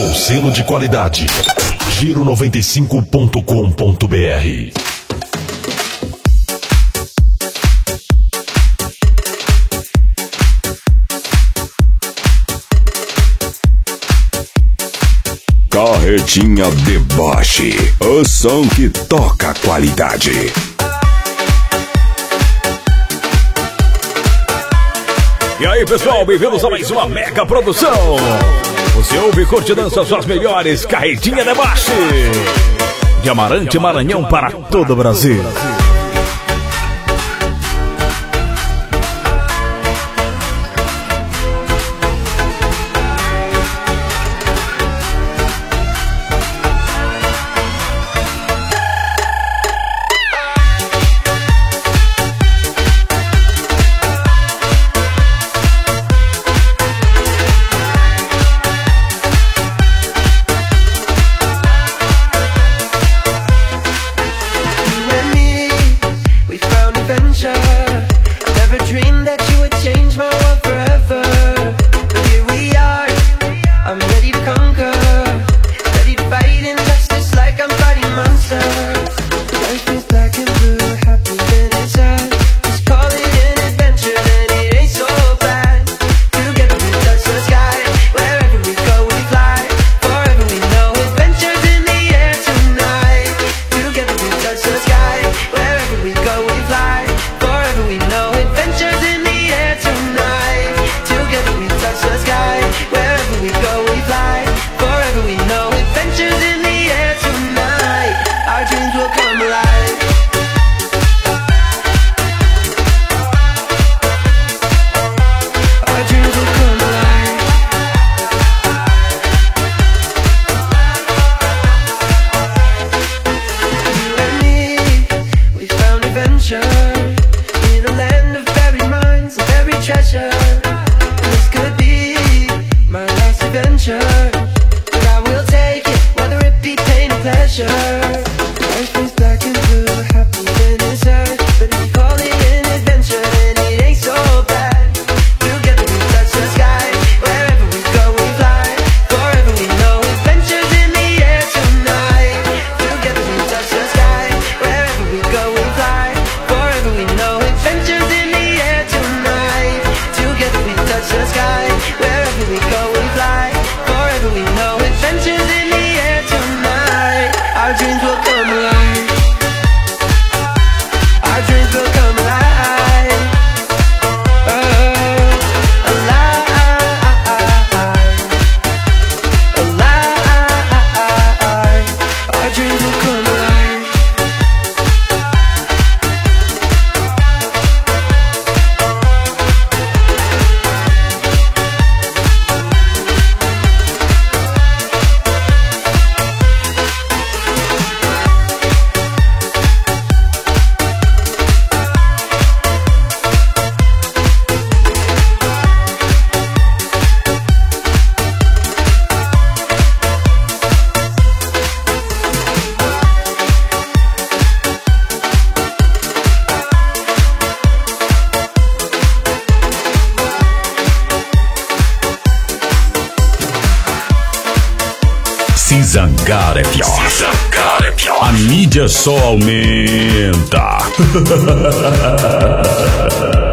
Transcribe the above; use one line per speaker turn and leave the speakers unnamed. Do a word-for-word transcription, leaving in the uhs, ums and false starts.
com selo de qualidade. Giro noventa e cinco ponto com ponto br.
Carretinha Deboche, o som que toca qualidade.
E aí, pessoal, bem-vindos a mais uma mega produção. Você ouve e curte e dança suas melhores. Carretinha Deboche, de Amarante, Maranhão para todo o Brasil.
Se zangar é pior. Se zangar é pior. A mídia só aumenta.